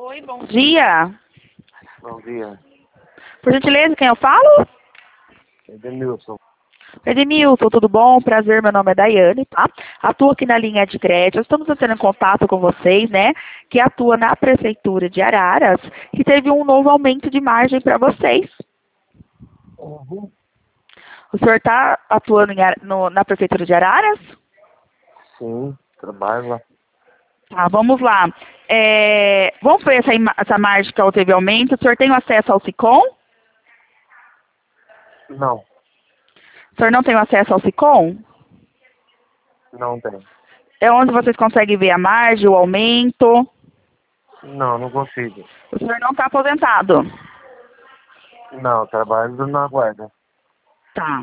Oi, bom dia. Bom dia. Por gentileza, quem eu falo? Edemilson. Edmilson, tudo bom? Prazer, meu nome é Daiane, tá? Atuo aqui na linha de crédito. Estamos entrando em contato com vocês, né? Que atua na Prefeitura de Araras, que teve um novo aumento de margem para vocês. Uhum. O senhor está atuando na Prefeitura de Araras? Sim, trabalho lá. Tá, vamos lá. Vamos ver essa margem que teve aumento. O senhor tem acesso ao SICOM? Não, O senhor não tem acesso ao SICOM? não tem. É onde vocês conseguem ver a margem, o aumento. Não, não consigo. O senhor não está aposentado. Não, trabalho na guarda. Tá.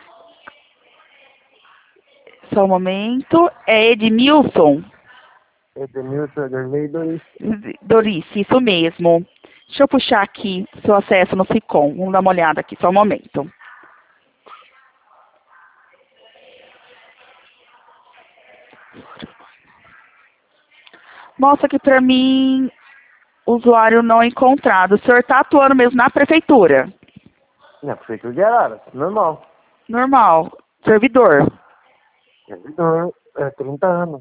Só um momento. É Edmilson Edemilson, Ederlei Dorice, isso mesmo. Deixa eu puxar aqui seu acesso no SICOM. Vamos dar uma olhada aqui, só um momento. Mostra aqui pra mim, usuário não encontrado. O senhor está atuando mesmo na prefeitura? Na prefeitura de Araras, normal. Normal. Servidor. Servidor, 30 anos.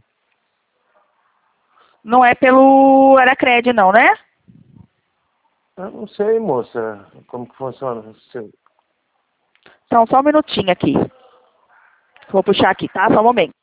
Não é pelo Aracred, não, né? Eu não sei, moça, como que funciona. Então, só um minutinho aqui. Vou puxar aqui, tá? Só um momento.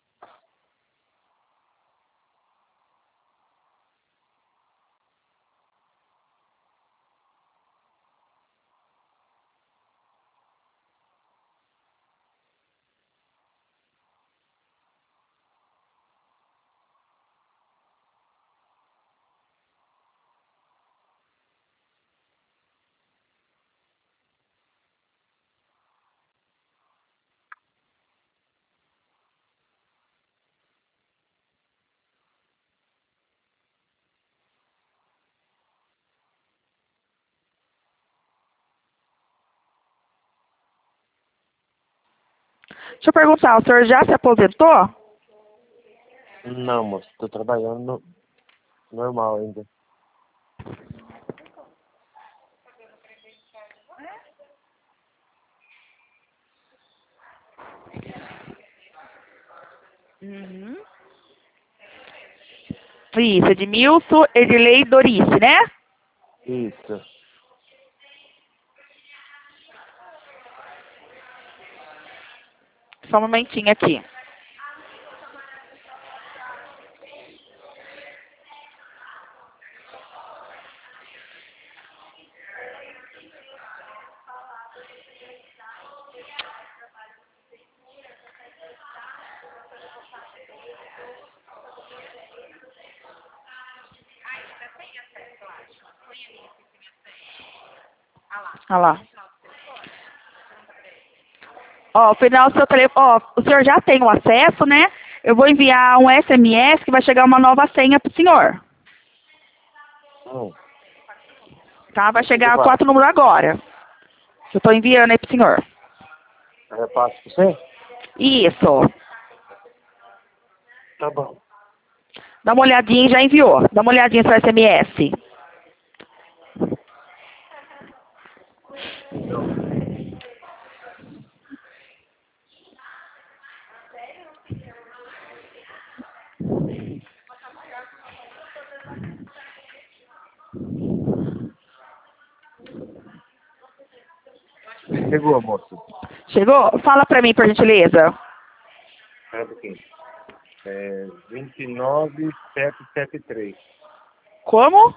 Deixa eu perguntar, o senhor já se aposentou? Não, moça, tô trabalhando normal ainda. Uhum. Isso, Edmilson, Edilei Dorice, né? Isso. Só um momentinho aqui. Olha lá. Ó, o final do seu telefone. Ó, o senhor já tem o acesso, né? Eu vou enviar um SMS que vai chegar uma nova senha pro senhor. Tá? Vai chegar 4 números agora. Eu tô enviando aí pro senhor. Eu passo pra você? Isso. Tá bom. Dá uma olhadinha e já enviou. Dá uma olhadinha no seu SMS. Chegou, moça. Chegou? Fala pra mim, por gentileza. Espera um pouquinho. 29773. Como?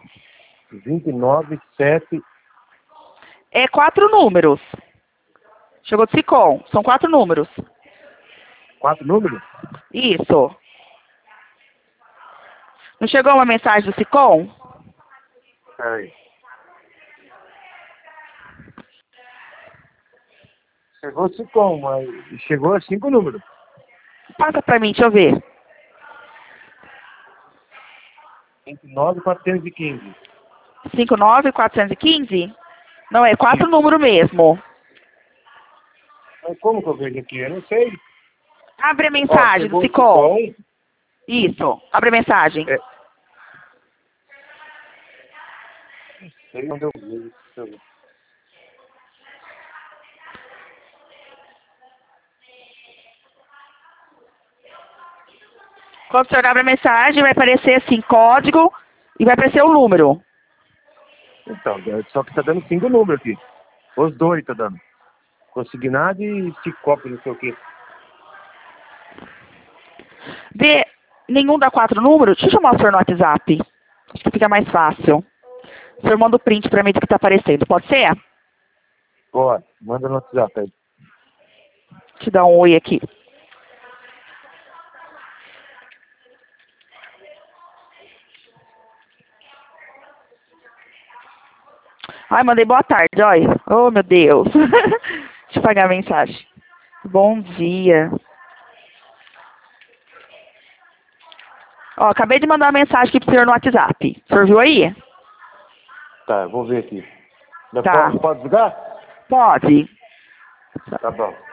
297. É 4 números. Chegou do SICOM. São 4 números. 4 números? Isso. Não chegou uma mensagem do SICOM? Peraí. Chegou 5, mas chegou a 5 números. Passa pra mim, deixa eu ver. 29415. 59415? Não, é 4 números mesmo. Mas como que eu vejo aqui? Eu não sei. Abre a mensagem do SICOM. Isso. Abre a mensagem. sei onde eu vi. Quando o senhor abre a mensagem, vai aparecer assim, código e vai aparecer o número. Então, só que tá dando 5 números aqui. Os dois tá dando. Consignado e Cicobi, não sei o quê. Vê, nenhum dá 4 números? Deixa eu chamar o senhor no WhatsApp. Acho que fica mais fácil. O senhor manda o print pra mim do que tá aparecendo. Pode ser? Pode, manda no WhatsApp aí. Te dar um oi aqui. Ai, mandei boa tarde, olha. Oh, meu Deus. Deixa eu pagar a mensagem. Bom dia. Ó, acabei de mandar uma mensagem aqui pro senhor no WhatsApp. O senhor viu aí? Tá, eu vou ver aqui. Tá. Pode ligar? Pode. Tá bom.